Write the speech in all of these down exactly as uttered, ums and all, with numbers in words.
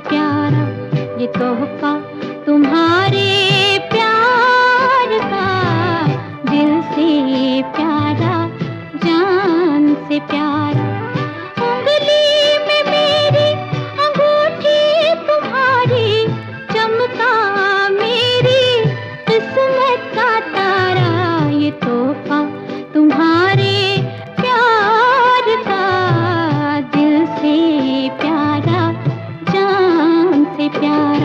प्यारा ये तोहफा तुम्हारे प्यार का, दिल से प्यारा जान से प्यारा। उंगली में मेरी अंगूठी तुम्हारी, चमका मेरी किस्मत का तारा, ये तोहफा तुम्हारे प्यार का, दिल से प्यारा जान से प्यारा।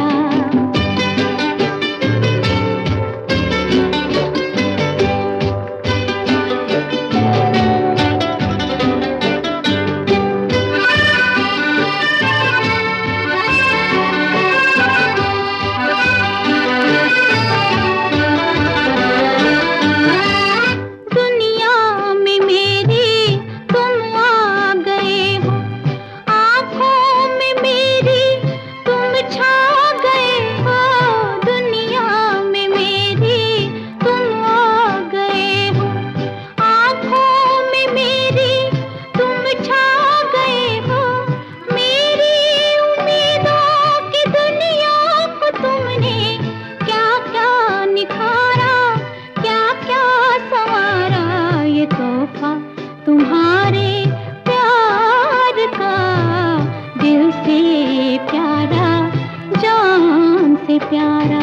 तुम्हारे प्यार का, दिल से प्यारा जान से प्यारा।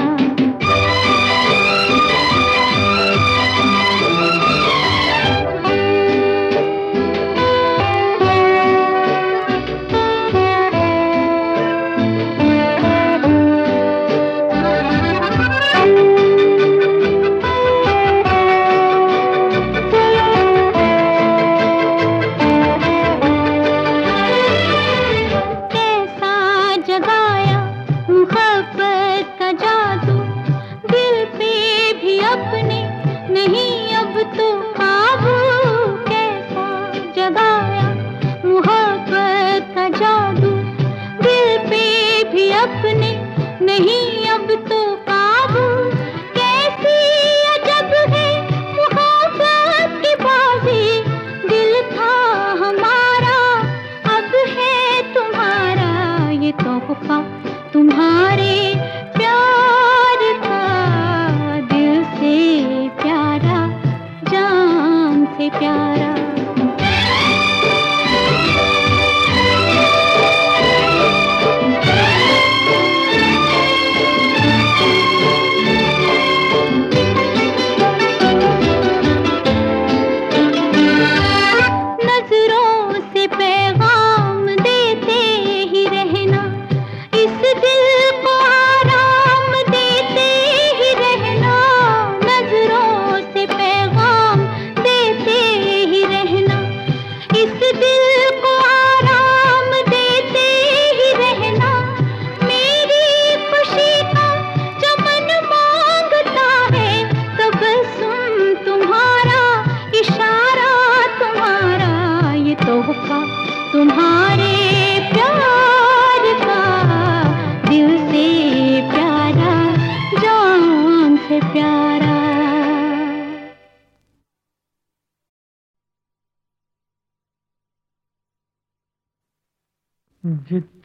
मोहब्बत का जादू दिल पे भी अपने नहीं अब तो काबू, कैसा जगाया मोहब्बत का जादू दिल पे भी अपने नहीं अब तो काबू। कैसी अजब है मोहब्बत की बाजी, दिल था हमारा अब है तुम्हारा, ये तोहफा तुम्हारे प्यार का, दिल से प्यारा जान से प्यारा। नजरों से पैगाम देते ही रहना, इस दिल को आराम देते ही रहना। नजरों से पैगाम देते ही रहना, इस दिल को आराम देते ही रहना। मेरी खुशी का चमन मांगता है तबस्सुम तुम्हारा, इशारा तुम्हारा, ये तोहफा तुम्हारे प्यार का, दिल से प्यारा जान से प्यारा। जित